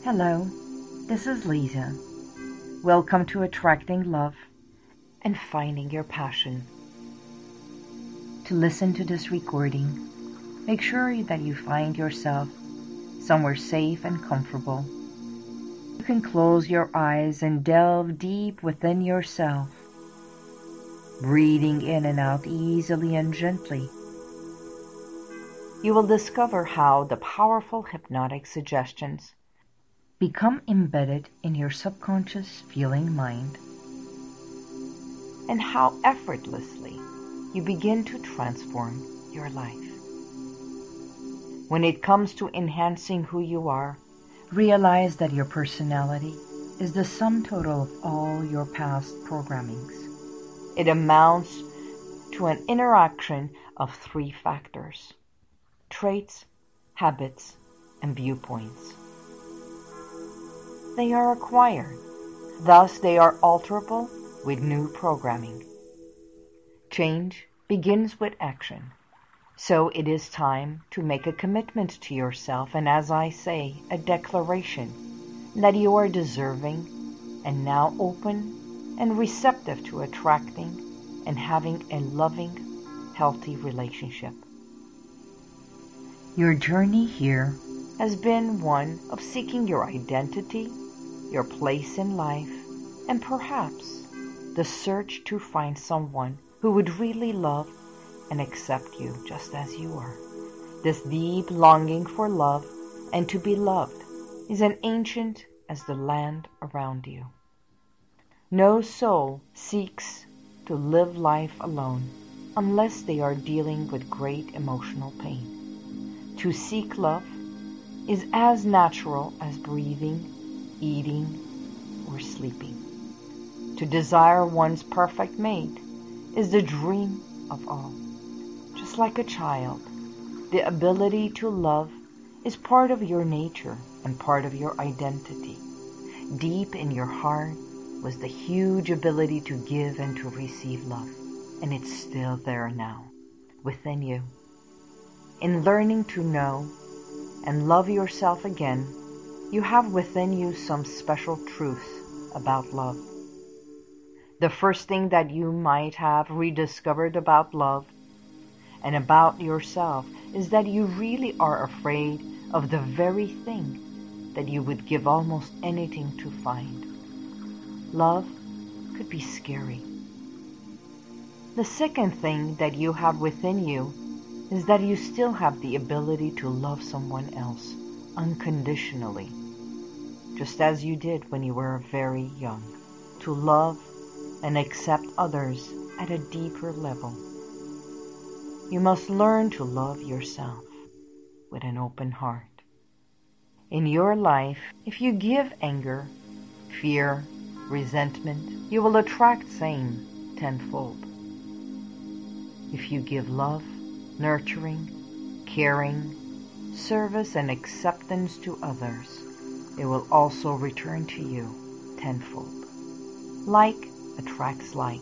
Hello, this is Lisa. Welcome to Attracting Love and Finding Your Passion. To listen to this recording, make sure that you find yourself somewhere safe and comfortable. You can close your eyes and delve deep within yourself, breathing in and out easily and gently. You will discover how the powerful hypnotic suggestions become embedded in your subconscious feeling mind, and how effortlessly you begin to transform your life. When it comes to enhancing who you are, realize that your personality is the sum total of all your past programmings. It amounts to an interaction of three factors: traits, habits, and viewpoints. They are acquired, thus they are alterable with new programming. Change begins with action, so it is time to make a commitment to yourself, and as I say, a declaration that you are deserving and now open and receptive to attracting and having a loving, healthy relationship. Your journey here has been one of seeking your identity, your place in life, and perhaps the search to find someone who would really love and accept you just as you are. This deep longing for love and to be loved is as ancient as the land around you. No soul seeks to live life alone unless they are dealing with great emotional pain. To seek love is as natural as breathing, eating, or sleeping. To desire one's perfect mate is the dream of all. Just like a child, the ability to love is part of your nature and part of your identity. Deep in your heart was the huge ability to give and to receive love, and it's still there now, within you. In learning to know and love yourself again, you have within you some special truths about love. The first thing that you might have rediscovered about love and about yourself is that you really are afraid of the very thing that you would give almost anything to find. Love could be scary. The second thing that you have within you is that you still have the ability to love someone else unconditionally, just as you did when you were very young, to love and accept others at a deeper level. You must learn to love yourself with an open heart. In your life, if you give anger, fear, resentment, you will attract same tenfold. If you give love, nurturing, caring, service, and acceptance to others, it will also return to you tenfold. Like attracts like.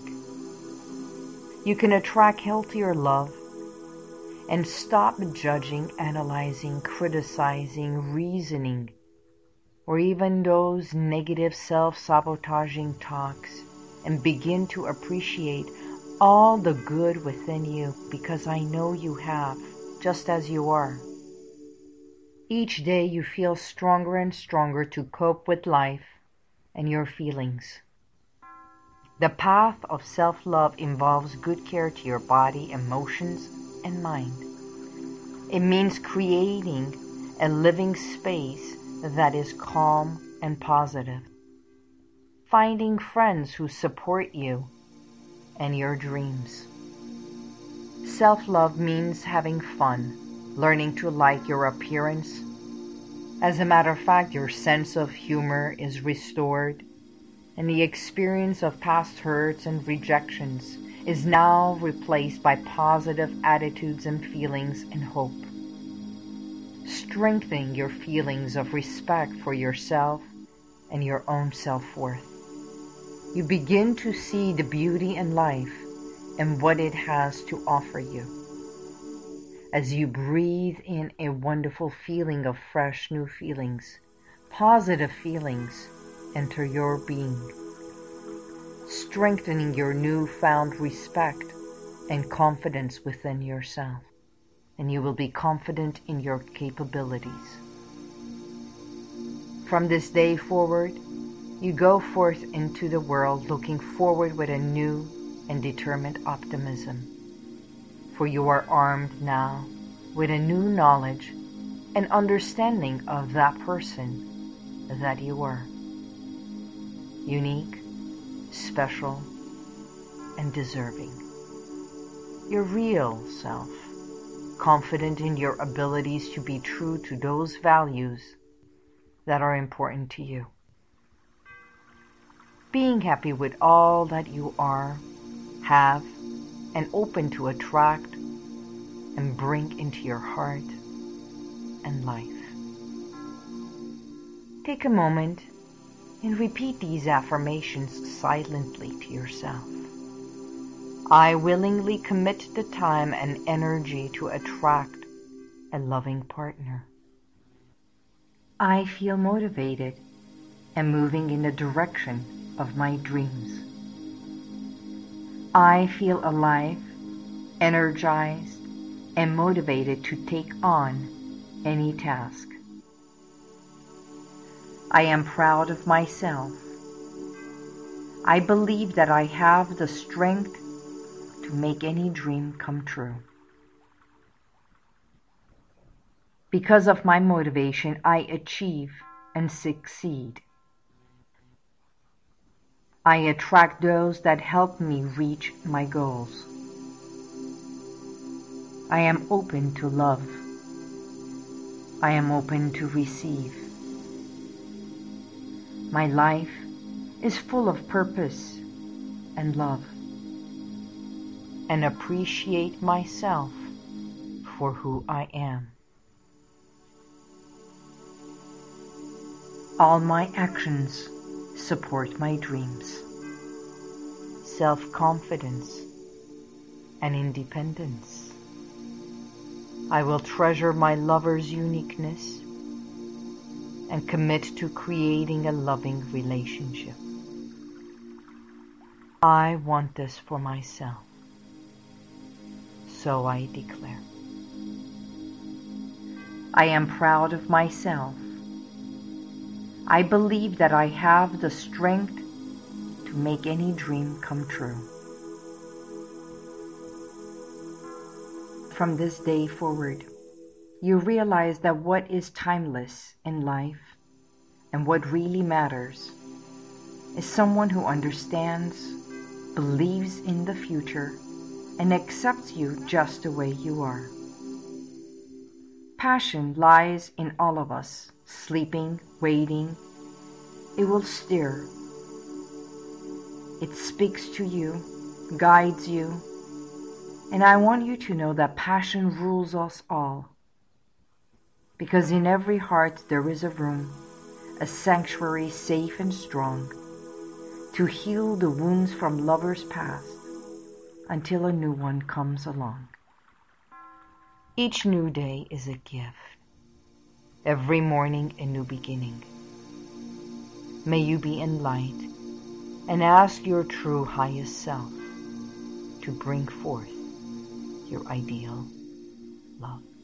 You can attract healthier love and stop judging, analyzing, criticizing, reasoning, or even those negative self-sabotaging talks, and begin to appreciate all the good within you, because I know you have, just as you are. Each day you feel stronger and stronger to cope with life and your feelings. The path of self-love involves good care to your body, emotions, and mind. It means creating a living space that is calm and positive. Finding friends who support you and your dreams. Self-love means having fun, learning to like your appearance. As a matter of fact, your sense of humor is restored, and the experience of past hurts and rejections is now replaced by positive attitudes and feelings and hope. Strengthening your feelings of respect for yourself and your own self-worth. You begin to see the beauty in life and what it has to offer you. As you breathe in a wonderful feeling of fresh new feelings, positive feelings enter your being, strengthening your newfound respect and confidence within yourself, and you will be confident in your capabilities. From this day forward, you go forth into the world looking forward with a new and determined optimism, for you are armed now with a new knowledge and understanding of that person that you are. Unique, special, and deserving. Your real self, confident in your abilities to be true to those values that are important to you. Being happy with all that you are, have, and open to attract and bring into your heart and life. Take a moment and repeat these affirmations silently to yourself. I willingly commit the time and energy to attract a loving partner. I feel motivated and moving in the direction of my dreams. I feel alive, energized, and motivated to take on any task. I am proud of myself. I believe that I have the strength to make any dream come true. Because of my motivation, I achieve and succeed. I attract those that help me reach my goals. I am open to love. I am open to receive. My life is full of purpose and love, and appreciate myself for who I am. All my actions support my dreams, self-confidence, and independence. I will treasure my lover's uniqueness and commit to creating a loving relationship. I want this for myself, so I declare. I am proud of myself. I believe that I have the strength to make any dream come true. From this day forward, you realize that what is timeless in life and what really matters is someone who understands, believes in the future, and accepts you just the way you are. Passion lies in all of us, sleeping, waiting. It will stir. It speaks to you, guides you, and I want you to know that passion rules us all. Because in every heart there is a room, a sanctuary safe and strong, to heal the wounds from lovers past until a new one comes along. Each new day is a gift. Every morning a new beginning. May you be in light and ask your true highest self to bring forth your ideal love.